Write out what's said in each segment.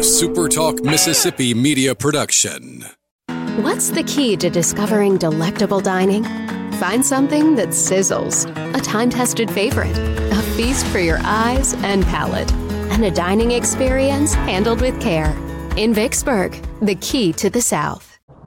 SuperTalk Mississippi media production. What's the key to discovering delectable dining? Find something that sizzles. A time-tested favorite. A feast for your eyes and palate. And a dining experience handled with care. In Vicksburg, the key to the South.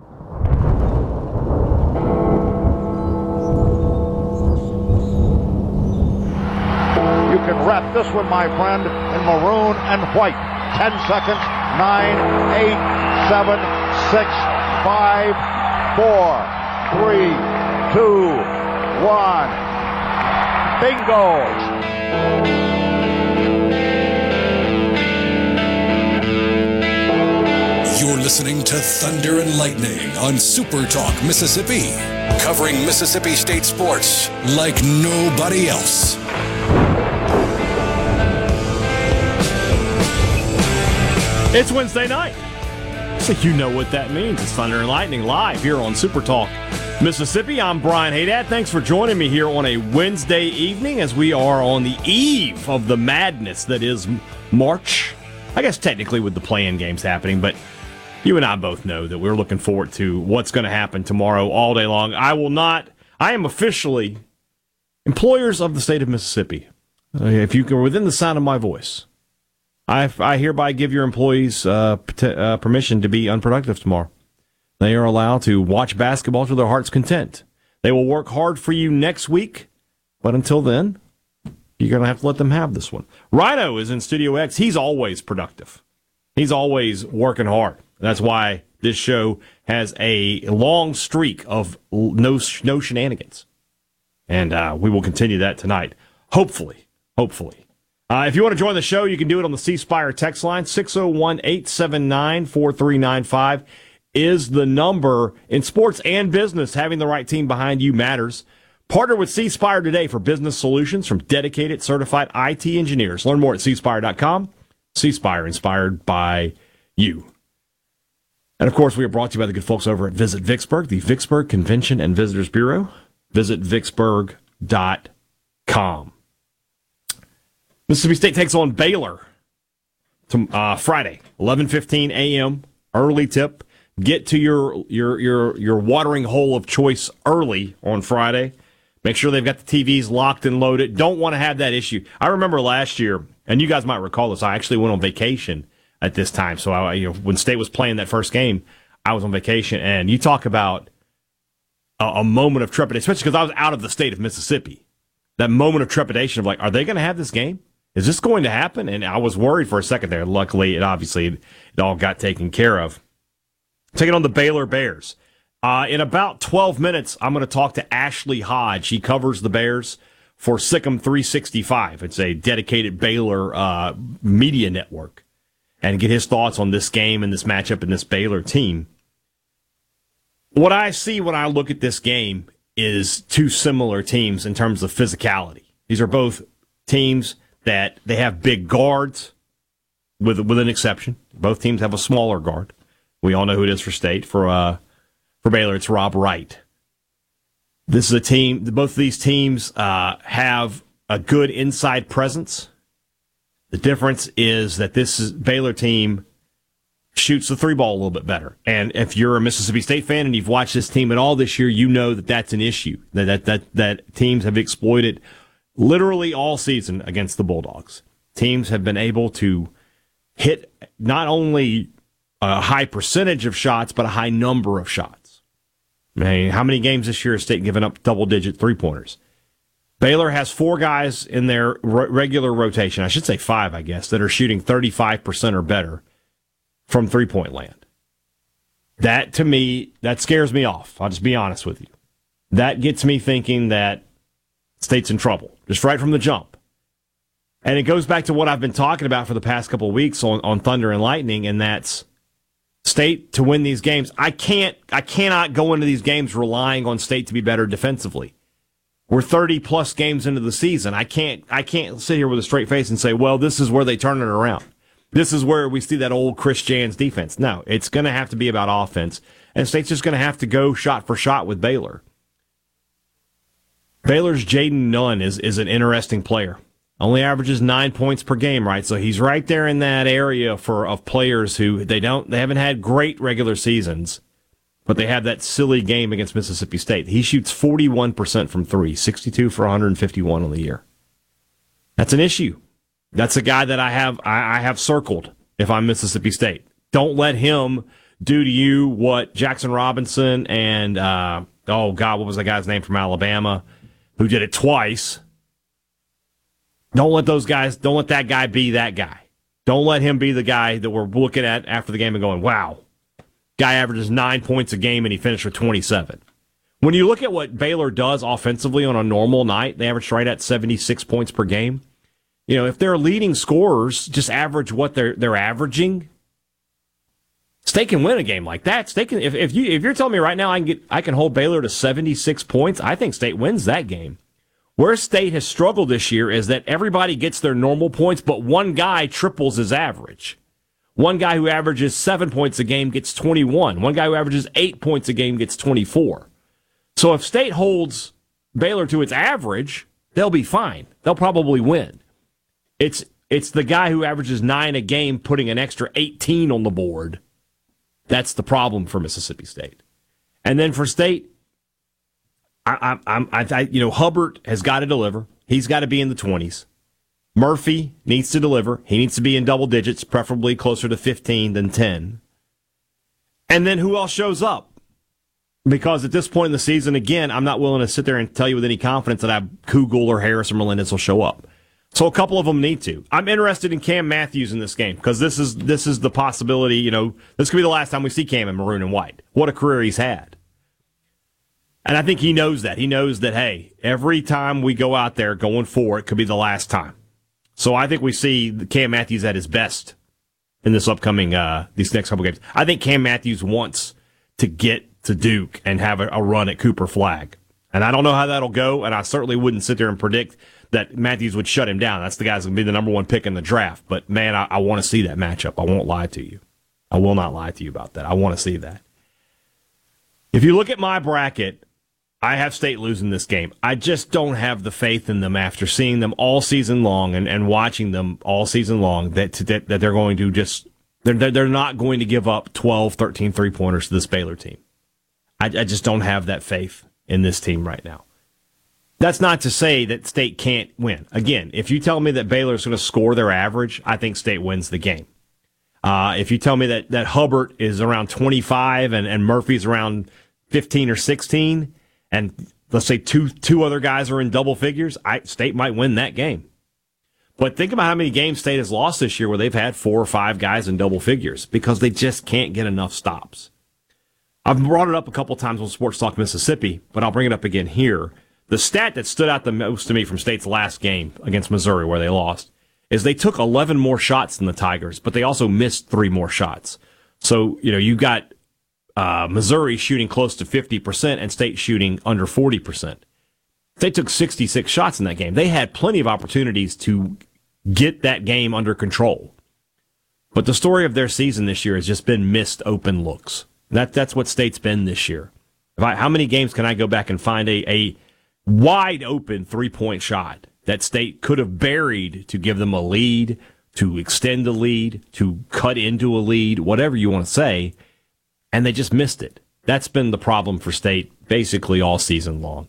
You can wrap this one, my friend, in maroon and white. 10 seconds. 9, 8, 7, 6, 5, 4, 3, 2, 1. Bingo! You're listening to Thunder and Lightning on SuperTalk Mississippi, covering Mississippi State sports like nobody else. It's Wednesday night, so you know what that means. It's Thunder and Lightning live here on SuperTalk Mississippi. I'm Brian Haydad. Thanks for joining me here on a Wednesday evening as we are on the eve of the madness that is March. I guess technically with the play-in games happening, but you and I both know that we're looking forward to what's going to happen tomorrow all day long. I am officially employers of the state of Mississippi. If you are within the sound of my voice, I hereby give your employees permission to be unproductive tomorrow. They are allowed to watch basketball to their heart's content. They will work hard for you next week, but until then, you're going to have to let them have this one. Rhino is in Studio X. He's always productive. He's always working hard. That's why this show has a long streak of no shenanigans. And we will continue that tonight. Hopefully. If you want to join the show, you can do it on the C Spire text line. 601-879-4395 is the number. In sports and business, having the right team behind you matters. Partner with C Spire today for business solutions from dedicated, certified IT engineers. Learn more at cspire.com. C Spire, inspired by you. And, of course, we are brought to you by the good folks over at Visit Vicksburg, the Vicksburg Convention and Visitors Bureau. Visit Vicksburg.com. Mississippi State takes on Baylor Friday, 11:15 a.m., early tip. Get to your watering hole of choice early on Friday. Make sure they've got the TVs locked and loaded. Don't want to have that issue. I remember last year, and you guys might recall this, I actually went on vacation at this time. So when State was playing that first game, I was on vacation, and you talk about a moment of trepidation, especially because I was out of the state of Mississippi. That moment of trepidation of like, are they going to have this game? Is this going to happen? And I was worried for a second there. Luckily, it all got taken care of. Taking on the Baylor Bears. In about 12 minutes, I'm going to talk to Ashley Hodge. She covers the Bears for Sikkim 365. It's a dedicated Baylor media network. And get his thoughts on this game and this matchup and this Baylor team. What I see when I look at this game is two similar teams in terms of physicality. These are both teams that they have big guards, with an exception. Both teams have a smaller guard. We all know who it is for State. For Baylor, it's Rob Wright. This is a team. Both of these teams have a good inside presence. The difference is that this Baylor team shoots the three ball a little bit better. And if you're a Mississippi State fan and you've watched this team at all this year, you know that that's an issue that teams have exploited literally all season against the Bulldogs. Teams have been able to hit not only a high percentage of shots, but a high number of shots. I mean, how many games this year has State given up double-digit three-pointers? Baylor has 4 guys in their regular rotation, I should say 5, I guess, that are shooting 35% or better from three-point land. That, to me, that scares me off. I'll just be honest with you. That gets me thinking that State's in trouble, just right from the jump. And it goes back to what I've been talking about for the past couple of weeks on Thunder and Lightning, and that's State to win these games. I cannot go into these games relying on State to be better defensively. We're 30-plus games into the season. I can't sit here with a straight face and say, well, this is where they turn it around. This is where we see that old Chris Jans defense. No, it's going to have to be about offense, and State's just going to have to go shot for shot with Baylor. Baylor's Jaden Nunn is an interesting player. Only averages 9 points per game, right? So he's right there in that area of players who they haven't had great regular seasons, but they have that silly game against Mississippi State. He shoots 41% from three, 62 for 151 on the year. That's an issue. That's a guy that I have circled if I'm Mississippi State. Don't let him do to you what Jackson Robinson and, what was the guy's name from Alabama who did it twice? Don't let that guy be that guy. Don't let him be the guy that we're looking at after the game and going, wow, guy averages 9 points a game and he finished with 27. When you look at what Baylor does offensively on a normal night, they average right at 76 points per game. You know, if their leading scorers just average what they're averaging, State can win a game like that. State can, if you're telling me right now I can hold Baylor to 76 points, I think State wins that game. Where State has struggled this year is that everybody gets their normal points, but one guy triples his average. One guy who averages 7 points a game gets 21. One guy who averages 8 points a game gets 24. So if State holds Baylor to its average, they'll be fine. They'll probably win. It's the guy who averages 9 a game putting an extra 18 on the board. That's the problem for Mississippi State. And then for State, Hubbard has got to deliver. He's got to be in the 20s. Murphy needs to deliver. He needs to be in double digits, preferably closer to 15 than 10. And then who else shows up? Because at this point in the season, again, I'm not willing to sit there and tell you with any confidence that Kugel or Harris or Melendez will show up. So a couple of them need to. I'm interested in Cam Matthews in this game because this is the possibility. This could be the last time we see Cam in maroon and white. What a career he's had. And I think he knows that. He knows that, hey, every time we go out there going forward, it could be the last time. So I think we see Cam Matthews at his best in this upcoming, these next couple games. I think Cam Matthews wants to get to Duke and have a run at Cooper Flagg. And I don't know how that'll go, and I certainly wouldn't sit there and predict that Matthews would shut him down. That's the guy's going to be the number one pick in the draft. But, man, I want to see that matchup. I won't lie to you. I will not lie to you about that. I want to see that. If you look at my bracket, I have State losing this game. I just don't have the faith in them after seeing them all season long and watching them all season long that they're going to just they're not going to give up 12, 13 three-pointers to this Baylor team. I just don't have that faith in this team right now. That's not to say that State can't win. Again, if you tell me that Baylor's going to score their average, I think State wins the game. If you tell me that Hubbard is around 25 and Murphy's around 15 or 16, and let's say two other guys are in double figures, State might win that game. But think about how many games State has lost this year where they've had 4 or 5 guys in double figures because they just can't get enough stops. I've brought it up a couple times on Sports Talk Mississippi, but I'll bring it up again here. The stat that stood out the most to me from State's last game against Missouri, where they lost, is they took 11 more shots than the Tigers, but they also missed 3 more shots. So, you got Missouri shooting close to 50% and State shooting under 40%. They took 66 shots in that game. They had plenty of opportunities to get that game under control. But the story of their season this year has just been missed open looks. That's what State's been this year. How many games can I go back and find a wide open 3-point shot that State could have buried to give them a lead, to extend the lead, to cut into a lead, whatever you want to say, and they just missed it. That's been the problem for State basically all season long.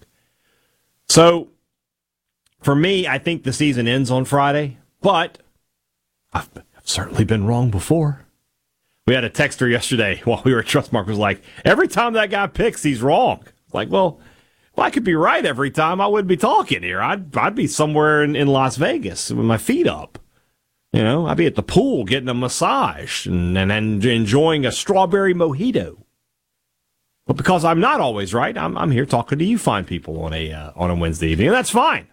So, for me, I think the season ends on Friday, but I've certainly been wrong before. We had a texter yesterday while we were at Trustmark was like, every time that guy picks, he's wrong. Like, well, I could be right every time. I wouldn't be talking here. I'd be somewhere in Las Vegas with my feet up. I'd be at the pool getting a massage and enjoying a strawberry mojito. But because I'm not always right, I'm here talking to you fine people on a Wednesday evening, and that's fine.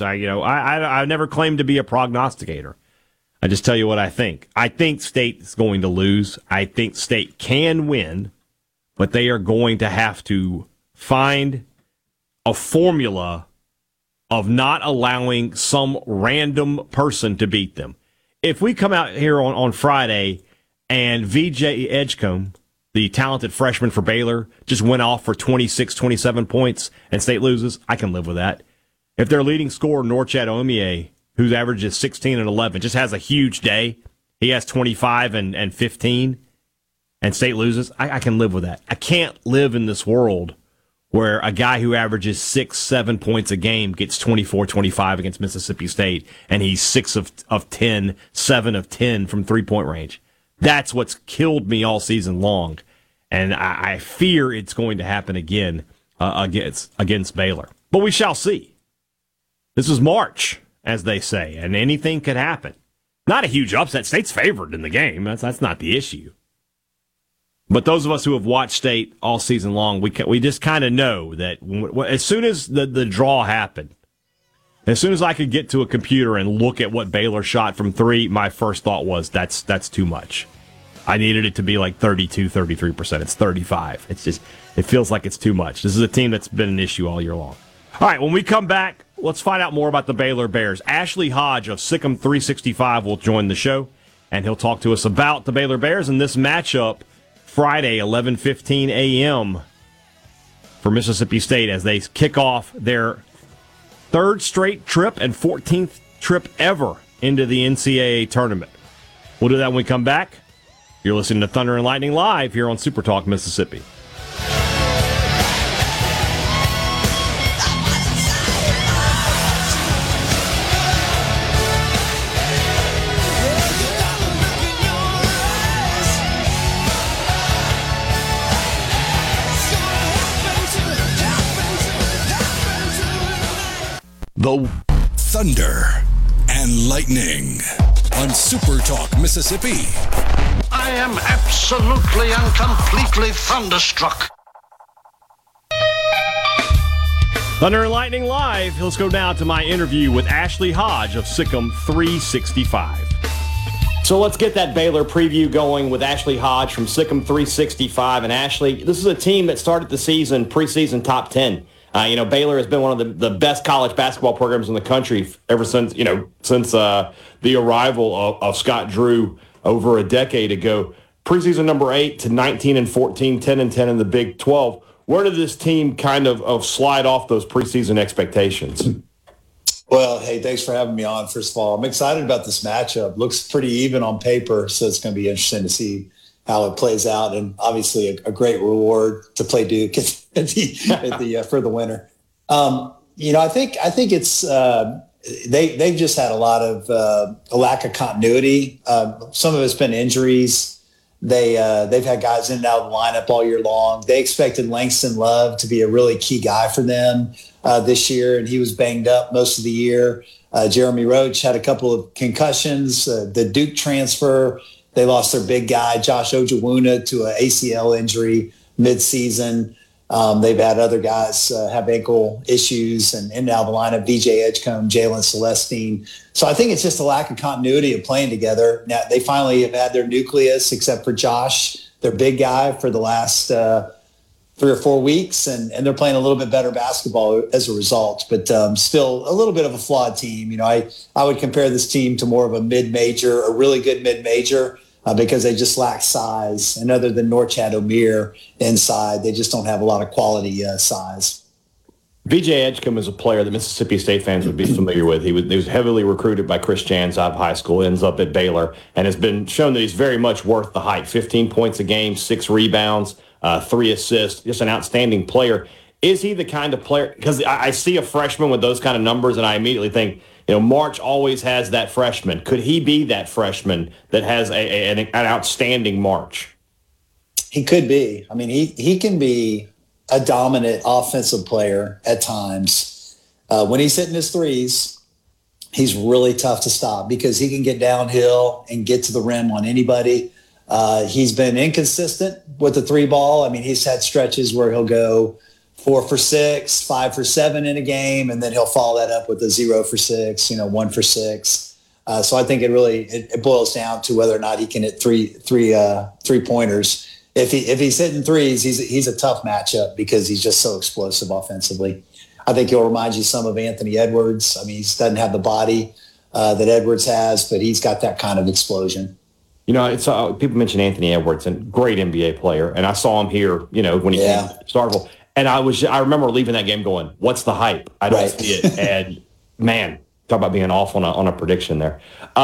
I never claimed to be a prognosticator. I just tell you what I think. I think State is going to lose. I think State can win, but they are going to have to find a formula of not allowing some random person to beat them. If we come out here on Friday and VJ Edgecombe, the talented freshman for Baylor, just went off for 26, 27 points and State loses, I can live with that. If their leading scorer, Norchad Omie, whose average is 16 and 11, just has a huge day. He has 25 and 15, and State loses. I can live with that. I can't live in this world where a guy who averages 6-7 points a game gets 24-25 against Mississippi State, and he's 6 of 10, 7 of 10 from three-point range. That's what's killed me all season long, and I fear it's going to happen again against Baylor. But we shall see. This is March, as they say, and anything could happen. Not a huge upset. State's favored in the game. That's not the issue. But those of us who have watched State all season long, we just kind of know that as soon as the draw happened, as soon as I could get to a computer and look at what Baylor shot from three, my first thought was that's too much. I needed it to be like 32, 33%. It's 35. It's just, it feels like it's too much. This is a team that's been an issue all year long. All right, when we come back, let's find out more about the Baylor Bears. Ashley Hodge of Sikkim 365 will join the show, and he'll talk to us about the Baylor Bears and this matchup Friday, 11:15 a.m. for Mississippi State as they kick off their third straight trip and 14th trip ever into the NCAA tournament. We'll do that when we come back. You're listening to Thunder and Lightning Live here on Super Talk Mississippi. The Thunder and Lightning on Super Talk Mississippi. I am absolutely and completely thunderstruck. Thunder and Lightning Live. Let's go now to my interview with Ashley Hodge of Sikkim 365. So let's get that Baylor preview going with Ashley Hodge from Sikkim 365. And Ashley, this is a team that started the season preseason top 10. Baylor has been one of the best college basketball programs in the country ever since the arrival of Scott Drew over a decade ago. Preseason number 8 to 19 and 14, 10 and 10 in the Big 12. Where did this team kind of slide off those preseason expectations? Well, hey, thanks for having me on. First of all, I'm excited about this matchup. Looks pretty even on paper, so it's going to be interesting to see how it plays out, and obviously a great reward to play Duke for the winter. I think it's they've just had a lot of a lack of continuity. Some of it's been injuries. They've had guys in and out of the lineup all year long. They expected Langston Love to be a really key guy for them this year, and he was banged up most of the year. Jeremy Roach had a couple of concussions. The Duke transfer, they lost their big guy, Josh Ojawuna, to an ACL injury midseason. They've had other guys have ankle issues and now the lineup, VJ Edgecombe, Jalen Celestine. So I think it's just a lack of continuity of playing together. Now, they finally have had their nucleus, except for Josh, their big guy, for the last 3 or 4 weeks, and they're playing a little bit better basketball as a result, but still a little bit of a flawed team. I would compare this team to more of a mid-major, a really good mid-major, because they just lack size. And other than Norchad Omier inside, they just don't have a lot of quality size. VJ Edgecombe is a player that Mississippi State fans would be familiar with. He was heavily recruited by Chris Jans out of high school, ends up at Baylor, and has been shown that he's very much worth the hype. 15 points a game, 6 rebounds, 3 assists, just an outstanding player. Is he the kind of player, because I see a freshman with those kind of numbers, and I immediately think, March always has that freshman. Could he be that freshman that has an outstanding March? He could be. I mean, he can be a dominant offensive player at times. When he's hitting his threes, he's really tough to stop because he can get downhill and get to the rim on anybody. He's been inconsistent with the 3 ball. I mean, he's had stretches where he'll go 4 for 6, 5 for 7 in a game, and then he'll follow that up with a 0 for 6, 1 for 6. So I think it boils down to whether or not he can hit three pointers. If he's hitting threes, he's a tough matchup because he's just so explosive offensively. I think he'll remind you some of Anthony Edwards. I mean, he doesn't have the body that Edwards has, but he's got that kind of explosion. It's people mention Anthony Edwards, and great NBA player, and I saw him here, when he came to Starkville. And I remember leaving that game going, what's the hype? I don't see it. And man, talk about being off on a prediction there.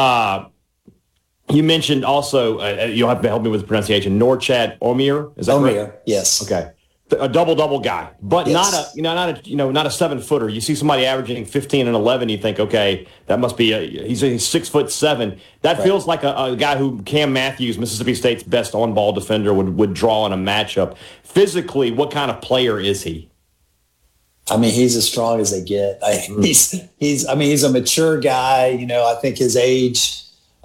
You mentioned also, you'll have to help me with the pronunciation, Norchad Omier. Is that Omier, correct? yes. Okay. A double guy, but yes. not a 7-footer. You see somebody averaging 15 and 11, you think, okay, that must be he's 6'7". That right. Feels like a guy who Cam Matthews, Mississippi State's best on-ball defender, would draw in a matchup. Physically, what kind of player is he? I mean, he's as strong as they get. He's a mature guy. I think his age.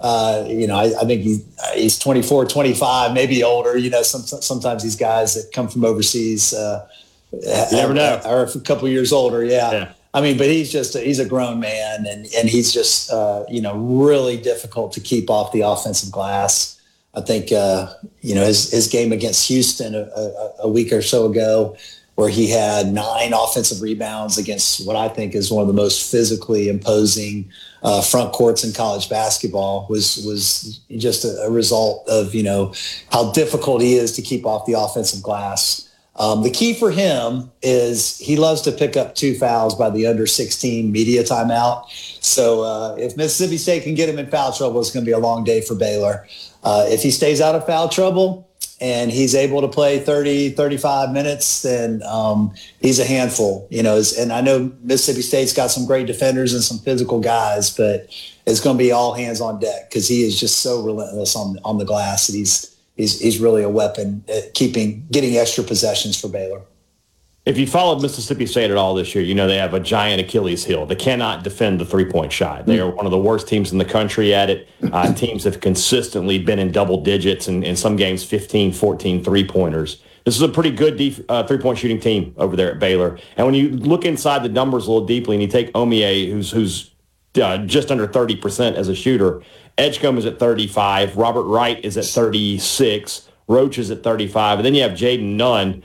I think he's 24, 25, maybe older. Sometimes these guys that come from overseas you never know. Are a couple years older. Yeah. I mean, but he's a grown man, and he's just really difficult to keep off the offensive glass. I think his game against Houston a week or so ago, where he had 9 offensive rebounds against what I think is one of the most physically imposing front courts in college basketball, was just a result of how difficult he is to keep off the offensive glass. The key for him is he loves to pick up 2 fouls by the under 16 media timeout. So if Mississippi State can get him in foul trouble, it's going to be a long day for Baylor. If he stays out of foul trouble and he's able to play 30, 35 minutes, then he's a handful, and I know Mississippi State's got some great defenders and some physical guys, but it's going to be all hands on deck because he is just so relentless on the glass that he's really a weapon at getting extra possessions for Baylor. If you followed Mississippi State at all this year, they have a giant Achilles heel. They cannot defend the three-point shot. They are one of the worst teams in the country at it. Teams have consistently been in double digits, and in some games 15, 14 three-pointers. This is a pretty good three-point shooting team over there at Baylor. And when you look inside the numbers a little deeply and you take Omier, who's just under 30% as a shooter, Edgecombe is at 35, Robert Wright is at 36, Roach is at 35, and then you have Jaden Nunn,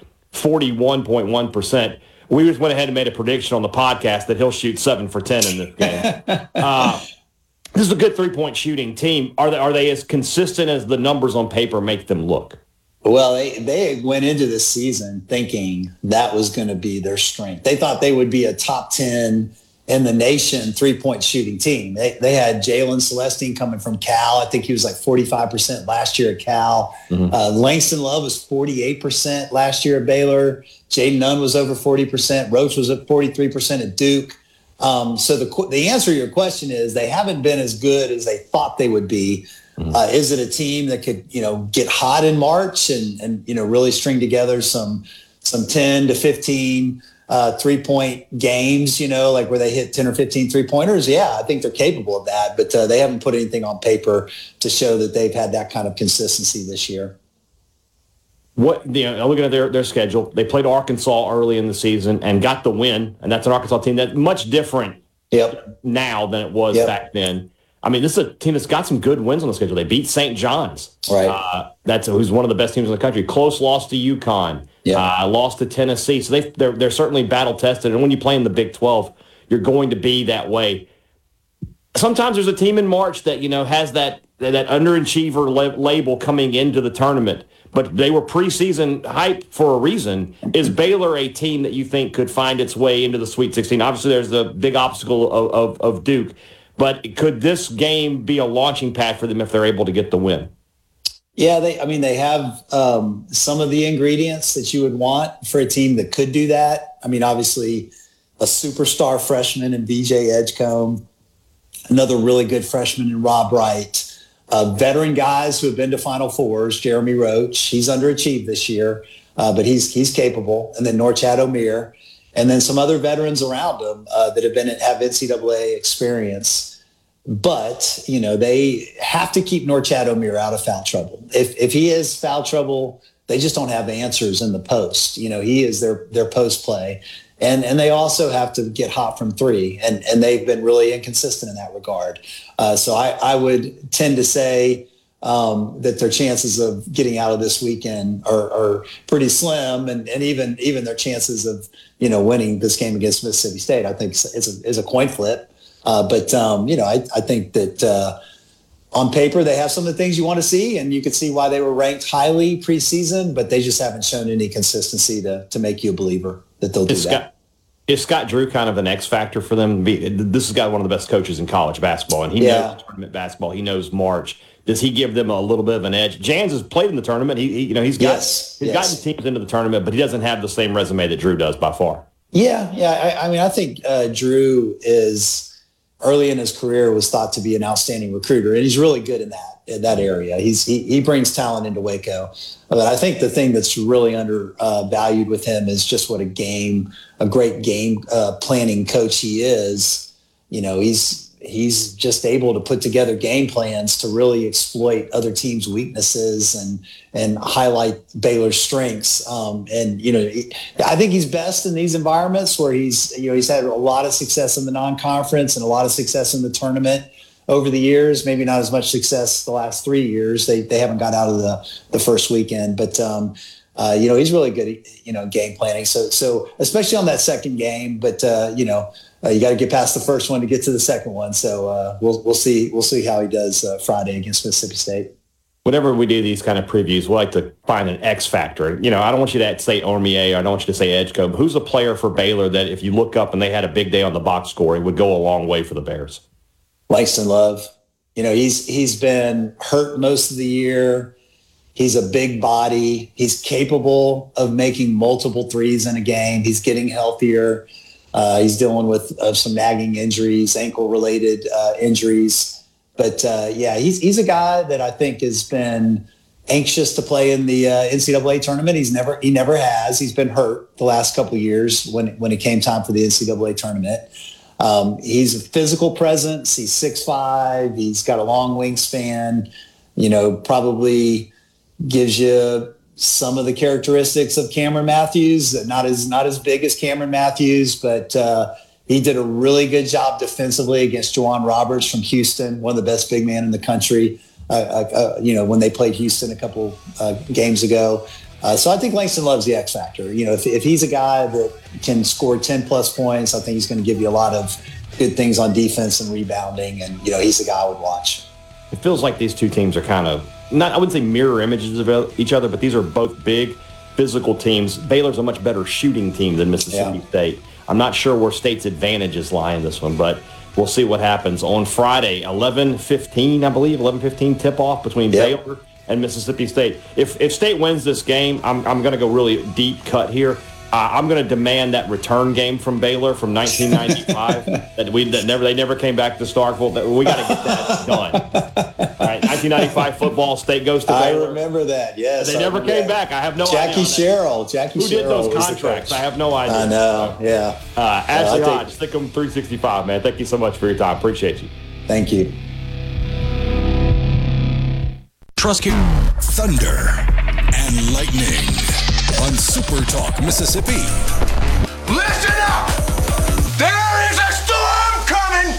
41.1%. We just went ahead and made a prediction on the podcast that he'll shoot 7 for 10 in this game. This is a good three-point shooting team. Are they as consistent as the numbers on paper make them look? Well, they went into this season thinking that was going to be their strength. They thought they would be a top 10 in the nation three-point shooting team. They had Jalen Celestine coming from Cal. I think he was like 45% last year at Cal. Mm-hmm. Langston Love was 48% last year at Baylor. Jaden Nunn was over 40%. Roach was at 43% at Duke. So the answer to your question is they haven't been as good as they thought they would be. Mm-hmm. Is it a team that could, get hot in March and really string together some 10 to 15 3-point games, like where they hit 10 or 15 three-pointers? Yeah, I think they're capable of that, but they haven't put anything on paper to show that they've had that kind of consistency this year. Looking at their schedule, they played Arkansas early in the season and got the win, and that's an Arkansas team that's much different now than it was back then. I mean, this is a team that's got some good wins on the schedule. They beat St. John's, right? Who's one of the best teams in the country. Close loss to UConn, lost to Tennessee. So they're certainly battle tested. And when you play in the Big 12, you're going to be that way. Sometimes there's a team in March that has that underachiever label coming into the tournament, but they were preseason hype for a reason. Is Baylor a team that you think could find its way into the Sweet 16? Obviously, there's the big obstacle of Duke. But could this game be a launching pad for them if they're able to get the win? Yeah, they have some of the ingredients that you would want for a team that could do that. I mean, obviously, a superstar freshman in VJ Edgecombe, another really good freshman in Rob Wright, veteran guys who have been to Final Fours, Jeremy Roach. He's underachieved this year, but he's capable. And then Norchad Omier. And then some other veterans around him that have NCAA experience. But, they have to keep Norchad Omier out of foul trouble. If he is foul trouble, they just don't have answers in the post. He is their post play. And they also have to get hot from three. And they've been really inconsistent in that regard. So I would tend to say that their chances of getting out of this weekend are pretty slim, and even their chances of winning this game against Mississippi State, I think is a coin flip. But I think that on paper they have some of the things you want to see, and you could see why they were ranked highly preseason, but they just haven't shown any consistency to make you a believer that they'll do that. Is Scott Drew kind of an X factor for them? This has got one of the best coaches in college basketball, and he knows tournament basketball. He knows March. Does he give them a little bit of an edge? Jans has played in the tournament. He's gotten teams into the tournament, but he doesn't have the same resume that Drew does by far. Yeah. I mean, I think Drew is early in his career was thought to be an outstanding recruiter, and he's really good in that area. He brings talent into Waco. But I think the thing that's really undervalued with him is just what a great game planning coach he is. He's just able to put together game plans to really exploit other teams' weaknesses and highlight Baylor's strengths. I think he's best in these environments where he's had a lot of success in the non-conference and a lot of success in the tournament over the years. Maybe not as much success the last 3 years. They haven't got out of the first weekend, but he's really good at game planning. So especially on that second game, but you got to get past the first one to get to the second one. So we'll see how he does Friday against Mississippi State. Whenever we do these kind of previews, we like to find an X factor. I don't want you to say Ormier. I don't want you to say Edgecombe. Who's a player for Baylor that if you look up and they had a big day on the box score, it would go a long way for the Bears? Langston Love. He's been hurt most of the year. He's a big body. He's capable of making multiple threes in a game. He's getting healthier. He's dealing with some nagging injuries, ankle-related injuries. But, he's a guy that I think has been anxious to play in the NCAA tournament. He never has. He's been hurt the last couple of years when it came time for the NCAA tournament. He's a physical presence. He's 6'5". He's got a long wingspan, probably gives you some of the characteristics of Cameron Matthews, not as big as Cameron Matthews, but he did a really good job defensively against Juwan Roberts from Houston, one of the best big men in the country, when they played Houston a couple games ago. So I think Langston Love's the X factor. If he's a guy that can score 10-plus points, I think he's going to give you a lot of good things on defense and rebounding, and, he's the guy I would watch. It feels like these two teams are kind of, I wouldn't say mirror images of each other, but these are both big, physical teams. Baylor's a much better shooting team than Mississippi State. I'm not sure where State's advantages lie in this one, but we'll see what happens. On Friday, 11:15, I believe, 11:15 tip-off between Baylor and Mississippi State. If State wins this game, I'm going to go really deep cut here. I'm going to demand that return game from Baylor from 1995 they never came back to Starkville. We got to get that done. All right, 1995 football, State goes to Baylor. I remember that. Yes, they never came back. I have no idea. Jackie Sherrill. Who did those contracts? I have no idea. I know. Yeah. Ashley Hodge, Thickum 365, man. Thank you so much for your time. Appreciate you. Thank you. Trusky, Thunder, and Lightning on Super Talk Mississippi. Listen up! There is a storm coming!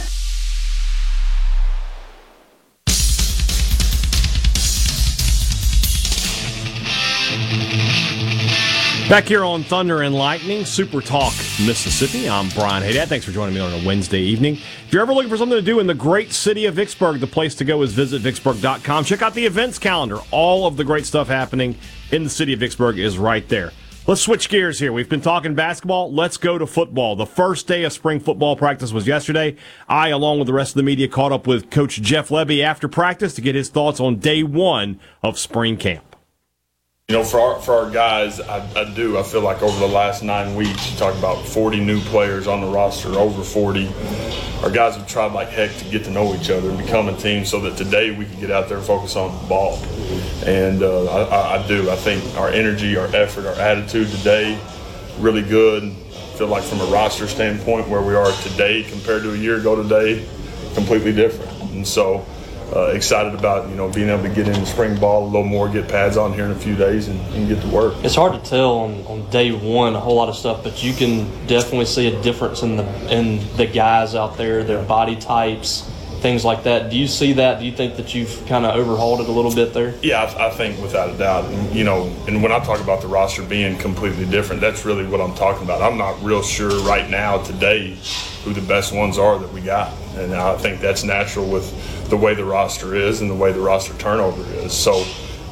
Back here on Thunder and Lightning, Super Talk Mississippi. I'm Brian Haydad. Thanks for joining me on a Wednesday evening. If you're ever looking for something to do in the great city of Vicksburg, the place to go is visit Vicksburg.com. Check out the events calendar. All of the great stuff happening in the city of Vicksburg is right there. Let's switch gears here. We've been talking basketball. Let's go to football. The first day of spring football practice was yesterday. I, along with the rest of the media, caught up with Coach Jeff Lebby after practice to get his thoughts on day one of spring camp. For our guys, I feel like over the last 9 weeks, you talk about 40 new players on the roster, over 40. Our guys have tried like heck to get to know each other and become a team so that today we can get out there and focus on the ball. And I think our energy, our effort, our attitude today, really good. I feel like from a roster standpoint, where we are today compared to a year ago today, completely different. And so excited about being able to get into spring ball a little more, get pads on here in a few days, and get to work. It's hard to tell on day one a whole lot of stuff, but you can definitely see a difference in the guys out there, their body types, things like that. Do you see that? Do you think that you've kind of overhauled it a little bit there? Yeah, I think without a doubt. And when I talk about the roster being completely different, that's really what I'm talking about. I'm not real sure right now today who the best ones are that we got. And I think that's natural with the way the roster is and the way the roster turnover is. So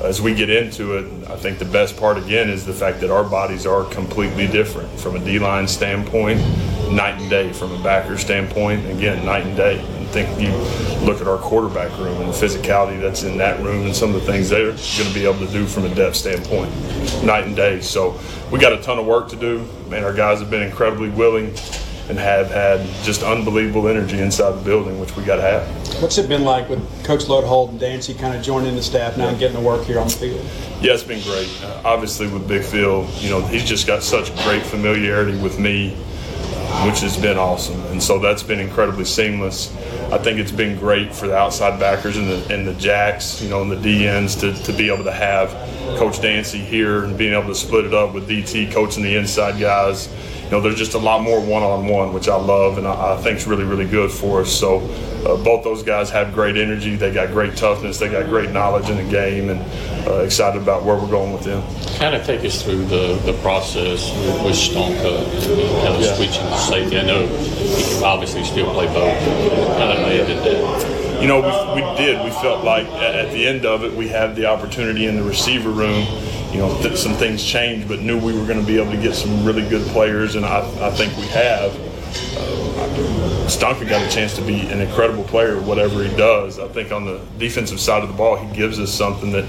as we get into it, I think the best part again is the fact that our bodies are completely different from a D-line standpoint, night and day. From a backer standpoint, again, night and day. I think you look at our quarterback room and the physicality that's in that room and some of the things they're going to be able to do from a depth standpoint, night and day. So we got a ton of work to do. Man, our guys have been incredibly willing and have had just unbelievable energy inside the building, which we got to have. What's it been like with Coach Lodeholt and Dancy kind of joining the staff now and getting to work here on the field? Yeah, it's been great. Obviously with Big Phil, he's just got such great familiarity with me, which has been awesome. And so that's been incredibly seamless. I think it's been great for the outside backers and the jacks, and the DNs to be able to have Coach Dancy here and being able to split it up with DT coaching the inside guys. There's just a lot more one-on-one, which I love, and I think is really, really good for us. So both those guys have great energy. They got great toughness. They got great knowledge in the game, and excited about where we're going with them. Kind of take us through the process with Stonka and switching to safety. I know he can obviously still play both. Kind of landed that. We did. We felt like at the end of it, we had the opportunity in the receiver room. Some things changed, but knew we were going to be able to get some really good players, and I think we have. Stonka got a chance to be an incredible player, whatever he does. I think on the defensive side of the ball, he gives us something that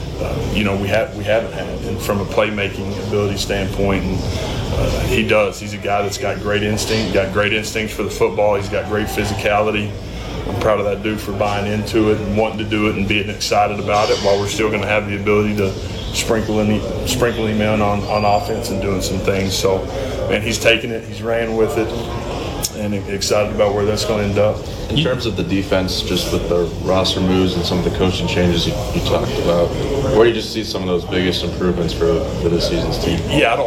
we haven't had, and from a playmaking ability standpoint, and he does. He's a guy that's got great instinct, got great instincts for the football. He's got great physicality. I'm proud of that dude for buying into it and wanting to do it and being excited about it, while we're still going to have the ability to sprinkle him in on offense and doing some things. So, man, he's taken it, he's ran with it, and excited about where that's going to end up. In terms of the defense, just with the roster moves and some of the coaching changes you talked about, where do you just see some of those biggest improvements for this season's team? Yeah,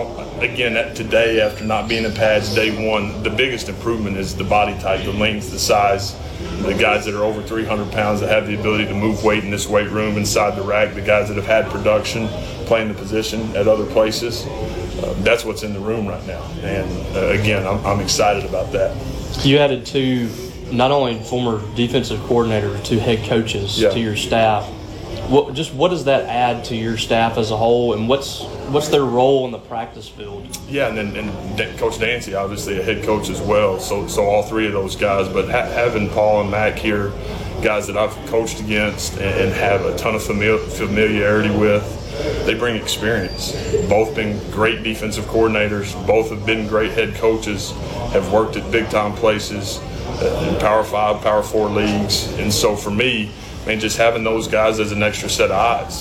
today, after not being in pads day one, the biggest improvement is the body type, the length, the size. The guys that are over 300 pounds that have the ability to move weight in this weight room inside the rack, the guys that have had production playing the position at other places, that's what's in the room right now. And again, I'm excited about that. You added two, not only former defensive coordinator, two head coaches to your staff. What does that add to your staff as a whole, and what's their role in the practice field? Yeah, and Coach Dancy, obviously a head coach as well. So all three of those guys, but having Paul and Mac here, guys that I've coached against and have a ton of familiarity with, they bring experience. Both been great defensive coordinators. Both have been great head coaches. Have worked at big time places in Power 5, Power 4 leagues, and so for me. And just having those guys as an extra set of eyes,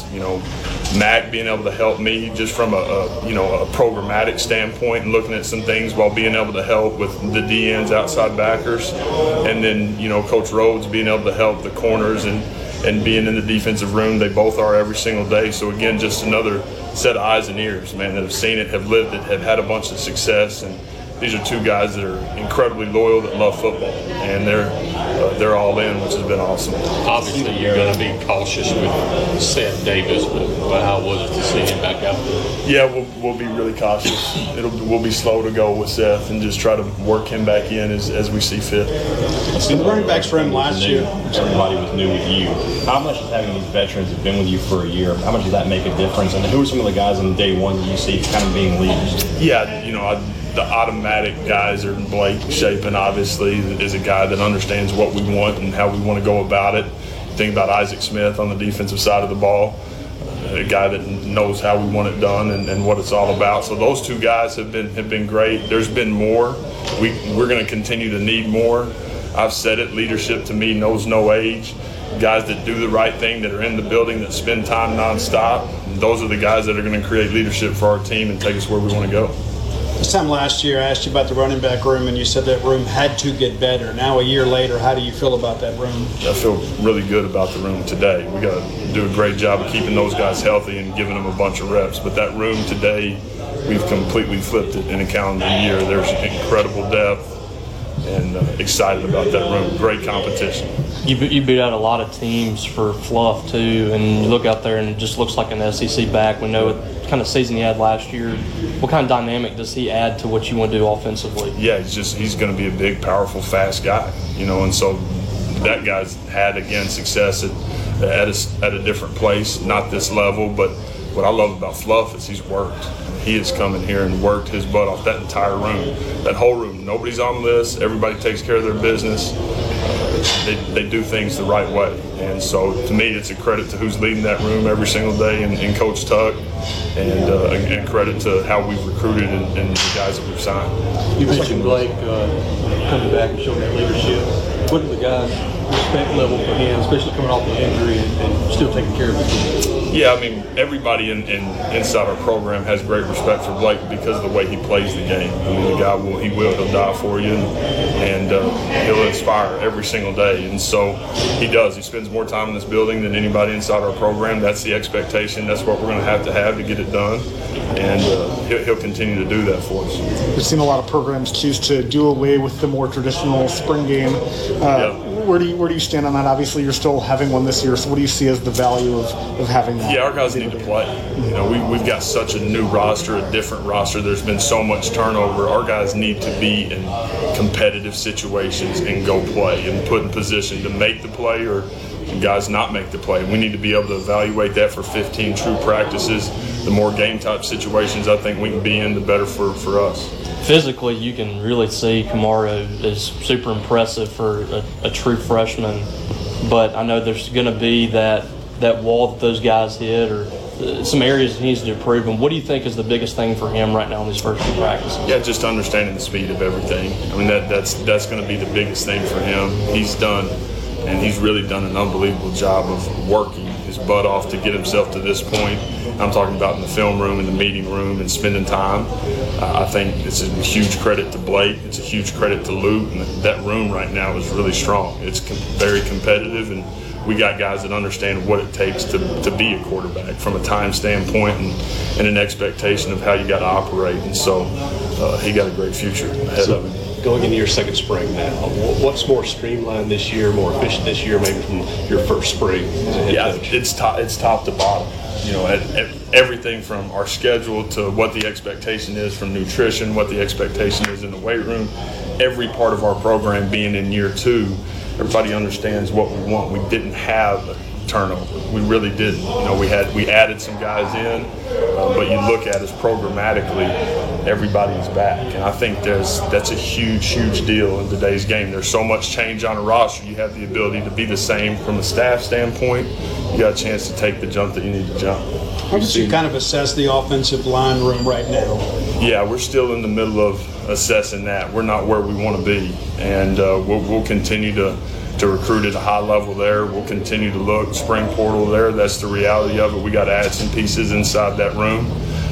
Mac being able to help me just from a programmatic standpoint and looking at some things while being able to help with the DNs, outside backers, and then Coach Rhodes being able to help the corners and being in the defensive room. They both are every single day. So again, just another set of eyes and ears, man, that have seen it, have lived it, have had a bunch of success, and these are two guys that are incredibly loyal, that love football, and they're all in, which has been awesome. Obviously, you're going to be cautious with Seth Davis, but how was it to see him back out there? Yeah, we'll be really cautious. We'll be slow to go with Seth and just try to work him back in as we see fit. The running backs for him last year. Somebody was new with you. How much is having these veterans who've been with you for a year? How much does that make a difference? And who are some of the guys on day one that you see kind of being leaders? Yeah, the automatic guys are Blake Shapen, obviously, is a guy that understands what we want and how we want to go about it. Think about Isaac Smith on the defensive side of the ball, a guy that knows how we want it done and what it's all about. So those two guys have been great. There's been more. We're going to continue to need more. I've said it, leadership to me knows no age. Guys that do the right thing, that are in the building, that spend time nonstop, those are the guys that are going to create leadership for our team and take us where we want to go. This time last year, I asked you about the running back room, and you said that room had to get better. Now, a year later, how do you feel about that room? I feel really good about the room today. We got to do a great job of keeping those guys healthy and giving them a bunch of reps. But that room today, we've completely flipped it in a calendar year. There's incredible depth, and excited about that room. Great competition. You beat out a lot of teams for fluff, too, and you look out there and it just looks like an SEC back. We know what kind of season he had last year. What kind of dynamic does he add to what you want to do offensively? Yeah, he's going to be a big, powerful, fast guy, and so that guy's had, again, success at a different place, not this level. But what I love about Fluff is he's worked. He has come in here and worked his butt off that entire room, that whole room. Nobody's on the list. Everybody takes care of their business. They do things the right way. And so, to me, it's a credit to who's leading that room every single day, and Coach Tuck, and credit to how we've recruited and the guys that we've signed. You mentioned Blake coming back and showing that leadership. What are the guys' respect level for him, especially coming off the injury and still taking care of his team? Yeah, I mean, everybody inside our program has great respect for Blake because of the way he plays the game. I mean, the guy he'll die for you, and he'll inspire every single day. And so he does. He spends more time in this building than anybody inside our program. That's the expectation. That's what we're going to have to get it done. And he'll continue to do that for us. We've seen a lot of programs choose to do away with the more traditional spring game. Where do you stand on that? Obviously, you're still having one this year. So what do you see as the value of having that? Yeah, our guys need to play. You know, we've got such a new roster, a different roster. There's been so much turnover. Our guys need to be in competitive situations and go play and put in position to make the play, or guys not make the play. We need to be able to evaluate that for 15 true practices. The more game-type situations I think we can be in, the better for us. Physically, you can really see Kamara is super impressive for a true freshman, but I know there's going to be that wall that those guys hit, or some areas he needs to improve. And what do you think is the biggest thing for him right now in these first few practices? Yeah, just understanding the speed of everything. I mean, that's going to be the biggest thing for him. He's really done an unbelievable job of working his butt off to get himself to this point. I'm talking about in the film room, in the meeting room, and spending time. I think it's a huge credit to Blake. It's a huge credit to Luke. And that room right now is really strong. It's very competitive, and we got guys that understand what it takes to be a quarterback from a time standpoint and an expectation of how you got to operate. And so he got a great future ahead of him. Going into your second spring now, what's more streamlined this year, more efficient this year, maybe from your first spring as a head coach? It's top to bottom. You know, at everything from our schedule to what the expectation is from nutrition, what the expectation is in the weight room. Every part of our program being in year 2, everybody understands what we want. We didn't have a turnover. We really didn't. You know, we added some guys in, but you look at us programmatically, everybody's back. And I think that's a huge deal in today's game. There's so much change on a roster. You have the ability to be the same from a staff standpoint. You got a chance to take the jump that you need to jump. How would you kind of assess the offensive line room right now? Yeah, we're still in the middle of assessing that. We're not where we want to be, and we'll continue to recruit at a high level there. We'll continue to look spring portal there. That's the reality of it. We got to add some pieces inside that room,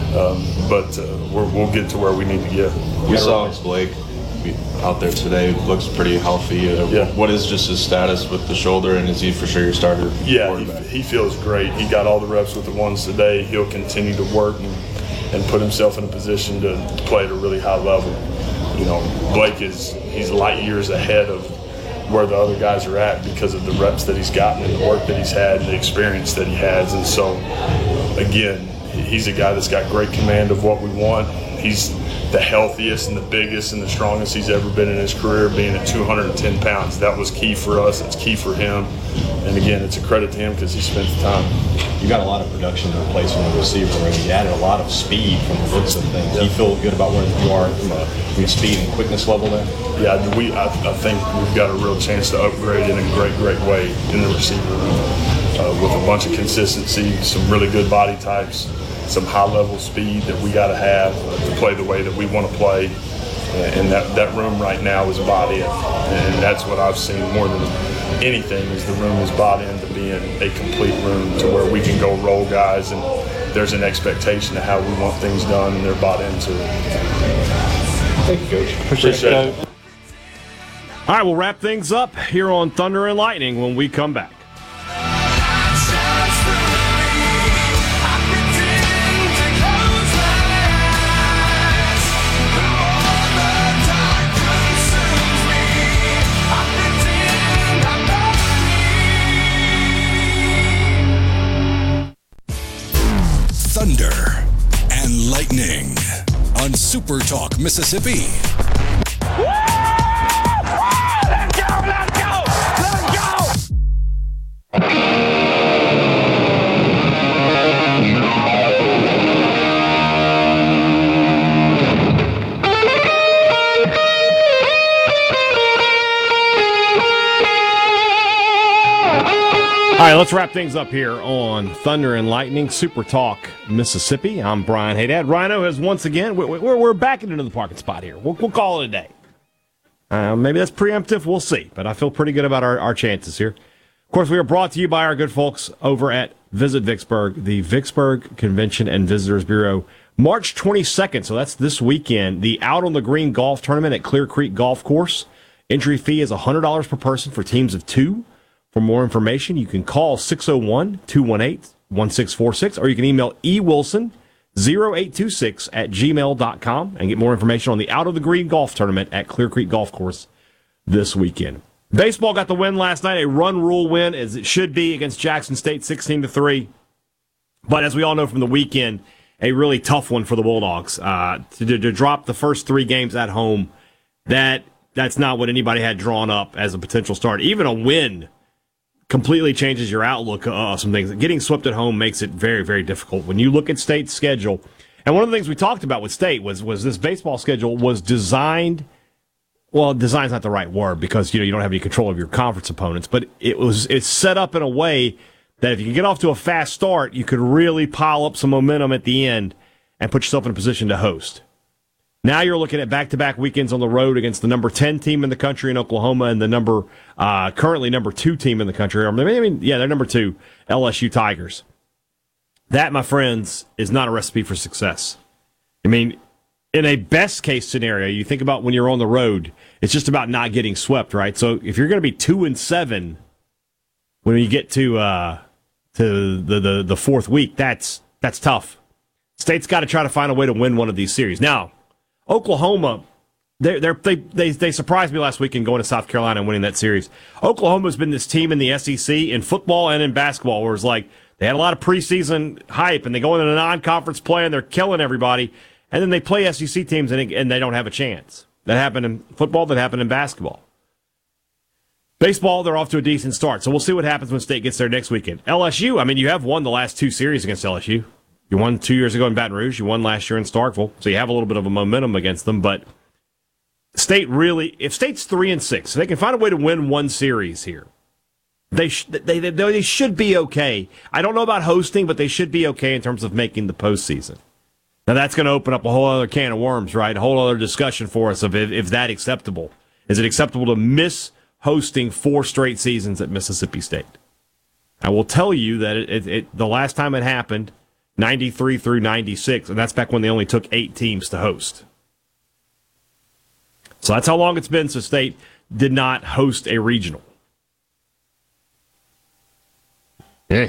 but we'll get to where we need to get. We saw Blake out there today. Looks pretty healthy. What is just his status with the shoulder, and is he for sure your starter? Yeah, he feels great. He got all the reps with the ones today. He'll continue to work and put himself in a position to play at a really high level. You know, Blake he's light years ahead of where the other guys are at because of the reps that he's gotten and the work that he's had and the experience that he has. And so, again, he's a guy that's got great command of what we want. He's the healthiest and the biggest and the strongest he's ever been in his career, being at 210 pounds. That was key for us. It's key for him. And, again, it's a credit to him because he spent the time. You got a lot of production to replace from the receiver, and you added a lot of speed from the looks of things. Do you feel good about where you are from a speed and quickness level there? Yeah, I think we've got a real chance to upgrade in a great way in the receiver room with a bunch of consistency, some really good body types, some high-level speed that we got to have to play the way that we want to play. And that room right now is bought in, and that's what I've seen more than anything is the room is bought into being a complete room to where we can go roll guys, and there's an expectation of how we want things done, and they're bought into it. Thank you, Coach. Appreciate it. All right, we'll wrap things up here on Thunder and Lightning when we come back. Thunder and Lightning on Super Talk Mississippi. Let's go! Let's go! Let's go! All right, let's wrap things up here on Thunder and Lightning Super Talk Mississippi. I'm Brian Haydad. Rhino has once again, we're backing into the parking spot here. We'll call it a day. Maybe that's preemptive. We'll see. But I feel pretty good about our chances here. Of course, we are brought to you by our good folks over at Visit Vicksburg, the Vicksburg Convention and Visitors Bureau. March 22nd, so that's this weekend, the Out on the Green Golf Tournament at Clear Creek Golf Course. Entry fee is $100 per person for teams of 2. For more information, you can call 601-218-1646, or you can email ewilson0826@gmail.com and get more information on the Out of the Green Golf Tournament at Clear Creek Golf Course this weekend. Baseball got the win last night, a run rule win, as it should be, against Jackson State, 16-3. But as we all know from the weekend, a really tough one for the Bulldogs. To drop the first 3 games at home, that's not what anybody had drawn up as a potential start. Even a win completely changes your outlook of some things. Getting swept at home makes it very, very difficult. When you look at State's schedule, and one of the things we talked about with State was this baseball schedule was designed, well, design's not the right word because you don't have any control of your conference opponents, but it's set up in a way that if you can get off to a fast start, you could really pile up some momentum at the end and put yourself in a position to host. Now you're looking at back-to-back weekends on the road against the number 10 team in the country in Oklahoma and the currently number 2 team in the country. They're number 2, LSU Tigers. That, my friends, is not a recipe for success. I mean, in a best-case scenario, you think about when you're on the road, it's just about not getting swept, right? So if you're going to be 2-7 when you get to the fourth week, that's tough. State's got to try to find a way to win one of these series. Now, Oklahoma, they surprised me last weekend going to South Carolina and winning that series. Oklahoma's been this team in the SEC in football and in basketball where it's like they had a lot of preseason hype and they go into a non-conference play and they're killing everybody, and then they play SEC teams and they don't have a chance. That happened in football, that happened in basketball. Baseball, they're off to a decent start, so we'll see what happens when State gets there next weekend. LSU, you have won the last 2 series against LSU. You won 2 years ago in Baton Rouge. You won last year in Starkville. So you have a little bit of a momentum against them. But State really, if State's 3-6, if they can find a way to win one series here, they should be okay. I don't know about hosting, but they should be okay in terms of making the postseason. Now that's going to open up a whole other can of worms, right? A whole other discussion for us of if that's acceptable. Is it acceptable to miss hosting 4 straight seasons at Mississippi State? I will tell you that the last time it happened, 93 through 96, and that's back when they only took 8 teams to host. So that's how long it's been since State did not host a regional. Yeah.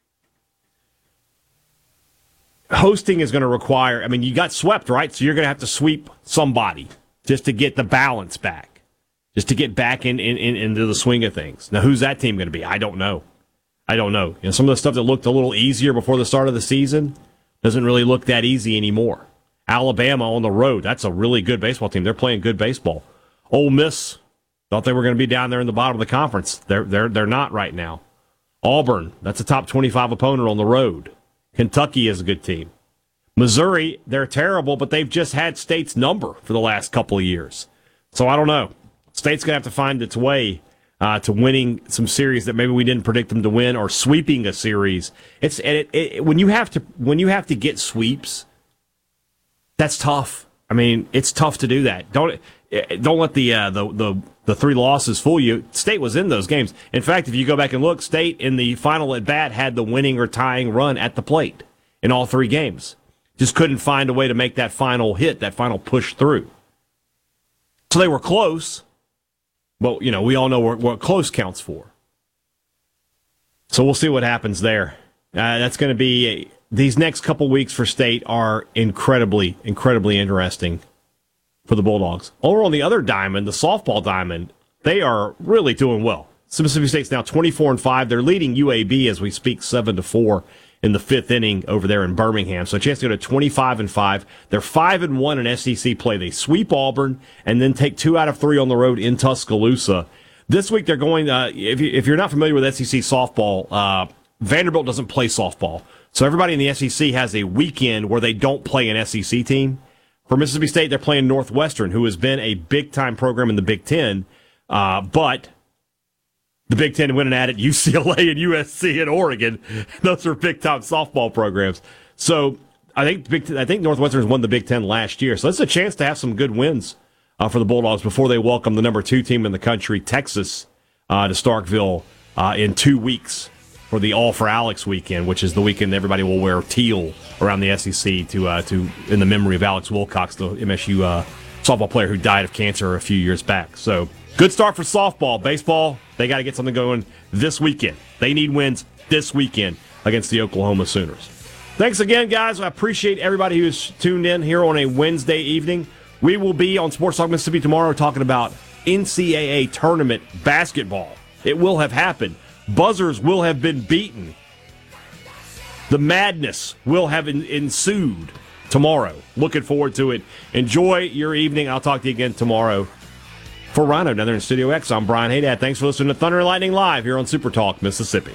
Hosting is going to require, you got swept, right? So you're going to have to sweep somebody just to get the balance back, just to get back into the swing of things. Now, who's that team going to be? I don't know. Some of the stuff that looked a little easier before the start of the season doesn't really look that easy anymore. Alabama on the road, that's a really good baseball team. They're playing good baseball. Ole Miss, thought they were going to be down there in the bottom of the conference. They're not right now. Auburn, that's a top 25 opponent on the road. Kentucky is a good team. Missouri, they're terrible, but they've just had State's number for the last couple of years. So I don't know. State's going to have to find its way to winning some series that maybe we didn't predict them to win, or sweeping a series. When you have to get sweeps, that's tough. It's tough to do that. Don't let the 3 losses fool you. State was in those games. In fact, if you go back and look, State in the final at bat had the winning or tying run at the plate in all 3 games. Just couldn't find a way to make that final hit, that final push through. So they were close. But, we all know what close counts for. So we'll see what happens there. That's going to be these next couple weeks for State are incredibly, incredibly interesting for the Bulldogs. Over on the other diamond, the softball diamond, they are really doing well. Mississippi State's now 24-5. They're leading UAB as we speak 7-4 in the 5th inning over there in Birmingham. So a chance to go to 25-5. They're 5-1 in SEC play. They sweep Auburn and then take 2 out of 3 on the road in Tuscaloosa. This week they're going, if you're not familiar with SEC softball, Vanderbilt doesn't play softball. So everybody in the SEC has a weekend where they don't play an SEC team. For Mississippi State, they're playing Northwestern, who has been a big-time program in the Big Ten, but the Big Ten winning at it, UCLA and USC and Oregon. Those are big-time softball programs. So I think Northwestern has won the Big Ten last year. So it's a chance to have some good wins for the Bulldogs before they welcome the number 2 team in the country, Texas, to Starkville in 2 weeks for the All for Alex weekend, which is the weekend everybody will wear teal around the SEC to in the memory of Alex Wilcox, the MSU softball player who died of cancer a few years back. So good start for softball. Baseball, they got to get something going this weekend. They need wins this weekend against the Oklahoma Sooners. Thanks again, guys. I appreciate everybody who's tuned in here on a Wednesday evening. We will be on Sports Talk Mississippi tomorrow talking about NCAA tournament basketball. It will have happened. Buzzers will have been beaten. The madness will have ensued tomorrow. Looking forward to it. Enjoy your evening. I'll talk to you again tomorrow. For Rhino down there in Studio X, I'm Brian Haydad. Thanks for listening to Thunder and Lightning Live here on Super Talk Mississippi.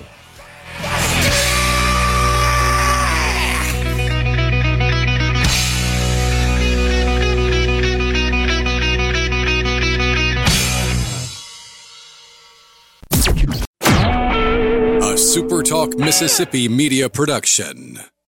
A Super Talk Mississippi media production.